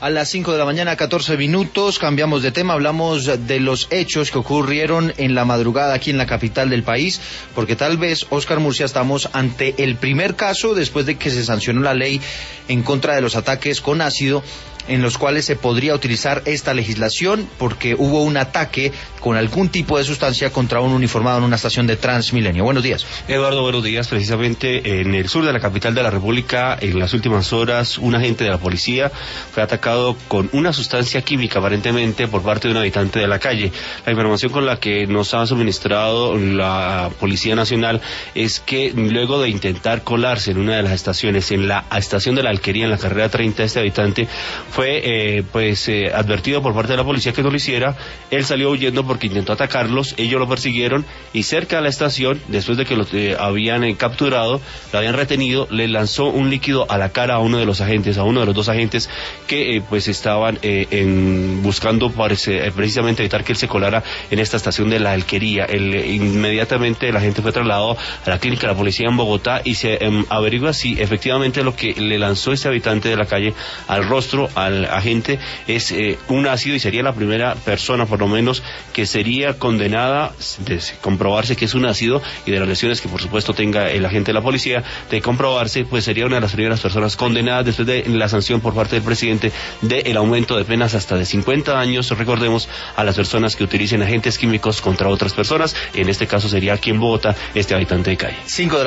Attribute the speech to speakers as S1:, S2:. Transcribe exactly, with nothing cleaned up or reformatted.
S1: A las cinco de la mañana, catorce minutos, cambiamos de tema, hablamos de los hechos que ocurrieron en la madrugada aquí en la capital del país, porque tal vez, Óscar Murcia, estamos ante el primer caso después de que se sancionó la ley en contra de los ataques con ácido, en los cuales se podría utilizar esta legislación porque hubo un ataque con algún tipo de sustancia contra un uniformado en una estación de Transmilenio. Buenos días.
S2: Eduardo, buenos días. Precisamente en el sur de la capital de la República, en las últimas horas, un agente de la policía fue atacado con una sustancia química, aparentemente por parte de un habitante de la calle. La información con la que nos ha suministrado la Policía Nacional es que luego de intentar colarse en una de las estaciones, en la estación de la Alquería, en la carrera treinta, este habitante fue eh, pues eh, advertido por parte de la policía que no lo hiciera. Él salió huyendo porque intentó atacarlos, ellos lo persiguieron y cerca de la estación, después de que lo eh, habían eh, capturado, lo habían retenido, le lanzó un líquido a la cara a uno de los agentes, a uno de los dos agentes que eh, pues estaban eh, en, buscando parece, eh, precisamente evitar que él se colara en esta estación de la Alquería. Él, eh, inmediatamente la gente fue trasladado a la clínica de la policía en Bogotá y se eh, averigua si efectivamente lo que le lanzó este habitante de la calle al rostro al agente es eh, un ácido, y sería la primera persona por lo menos que sería condenada de comprobarse que es un ácido, y de las lesiones que por supuesto tenga el agente de la policía, de comprobarse, pues sería una de las primeras personas condenadas después de la sanción por parte del presidente del aumento de penas hasta de cincuenta años, recordemos, a las personas que utilicen agentes químicos contra otras personas. En este caso sería aquí en Bogotá este habitante de calle.
S1: cinco de la